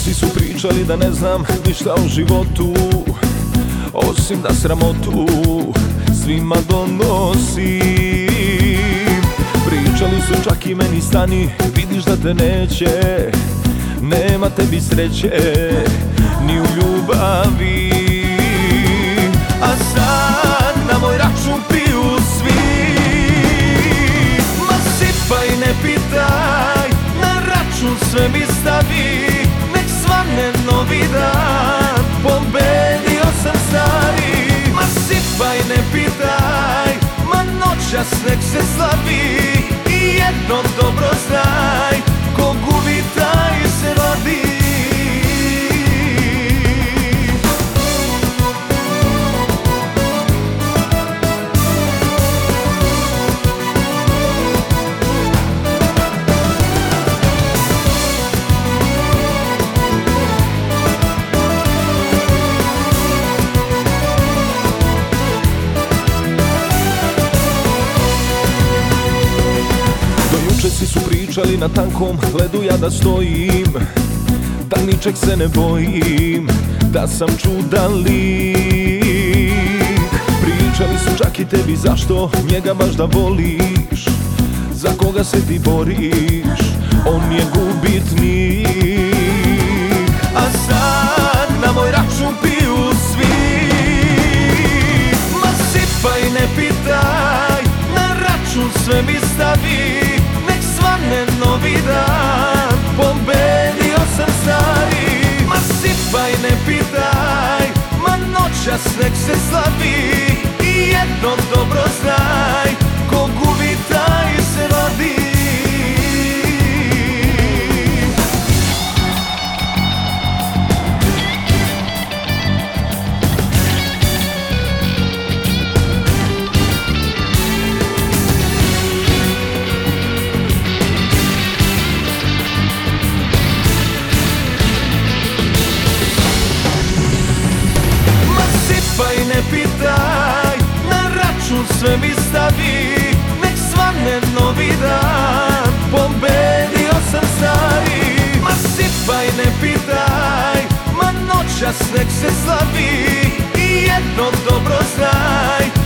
Učenci su pričali da ne znam ništa o životu, osim da sramotu svima donosim. Pričali su čak i meni, stani, vidiš da te neće, nema tebi sreće ni u ljubavi. A sad na moj račun piju svi, ma sipaj, ne pitaj, na račun sve mi stavi. Nek svane novi dan, pobedio sam stari. Ma sipaj, ne pitaj, ma noćas nek se slavi. I jedno dobro znaj, ko gubi taj se vadi. Svi su pričali na tankom ledu, ja da stojim, da ničeg se ne bojim, da sam čudan lik. Pričali su čak i tebi zašto njega baš da voliš, za koga se ti boriš, on je gubitnik. A sad na moj račun piju svi, ma sipaj, ne pitaj, na račun sve mi stavi. Svane novi dan, pobedio sam stari. Ma sipaj, ne pitaj, ma noćas nek se slavi. I jedno dobro znaj, ko gubi taj se vadi. Ne pitaj, na račun sve mi stavi. Nek svane novi dan, pobedio sam stari. Ma sipaj, ne pitaj, ma noćas nek se slavi. I jedno dobro znaj,